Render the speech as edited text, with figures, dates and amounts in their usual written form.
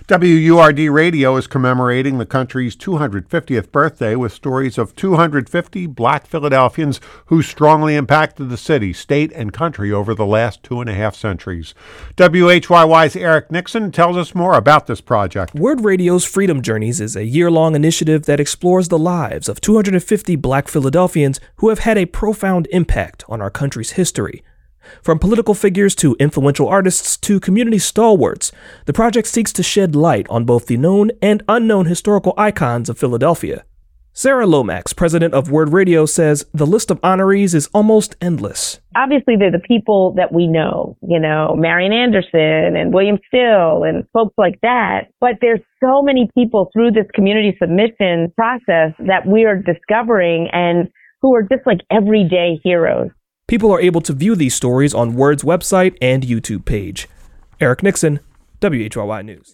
WURD Radio is commemorating the country's 250th birthday with stories of 250 Black Philadelphians who strongly impacted the city, state, and country over the last 2.5 centuries. WHYY's Eric Nixon tells us more about this project. WURD Radio's Freedom Journeys is a year-long initiative that explores the lives of 250 Black Philadelphians who have had a profound impact on our country's history. From political figures to influential artists to community stalwarts, the project seeks to shed light on both the known and unknown historical icons of Philadelphia. Sarah Lomax, president of WURD Radio, says the list of honorees is almost endless. Obviously, they're the people that we know, Marian Anderson and William Still and folks like that. But there's so many people through this community submission process that we are discovering and who are just like everyday heroes. People are able to view these stories on WURD's website and YouTube page. Eric Nixon, WHYY News.